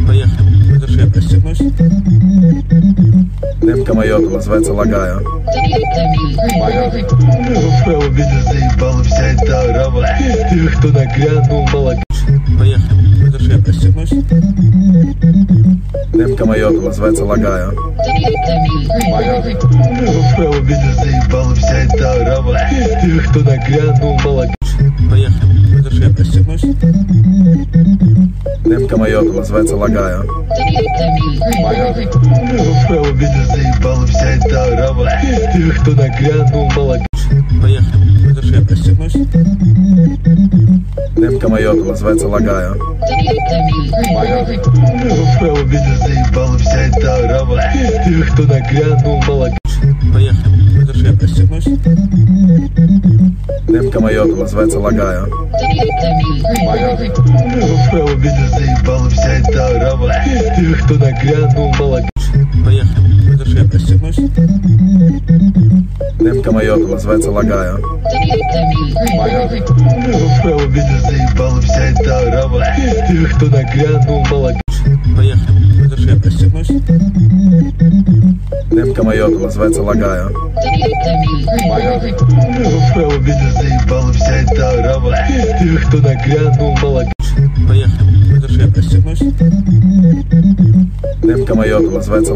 Поехали. Подержи, я пристегнусь. Демка Майота, называется «Лагаю». Право бизнес заебала вся эта арава. Тех, кто нагрянул, молодец. Поехали. Подержи, я пристегнусь. Демка Майота, называется «Лагаю». Право бизнес заебала вся эта арава. Тех, кто нагрянул, молодец. Поехали. Подержи, я пристегнусь. Демка Майота, называется «Лагаю». Право бизнес заебала вся эта арава. Тех, кто нагрянул, молодец. Поехали. Подержи, я пристегнусь. Демка Майота, называется «Лагаю». Право бизнес заебала вся эта арава. Тех, кто нагрянул, молодец. Поехали. Подержи, я пристегнусь. Демка Майота, называется «Лагаю». Право бизнес заебала вся эта арава. Тех, кто нагрянул, молодец. Поехали. Подержи, я пристегнусь. Демка Майота, называется «Лагаю». Право бизнес заебала вся эта арава. Тех, кто нагрянул, молодец. Поехали. Подержи, я пристегнусь. Демка Майота, называется «Лагаю». Право бизнес заебала вся эта арава. Тех, кто нагрянул, молодец. Поехали. Подержи, я пристегнусь. Демка Майота, называется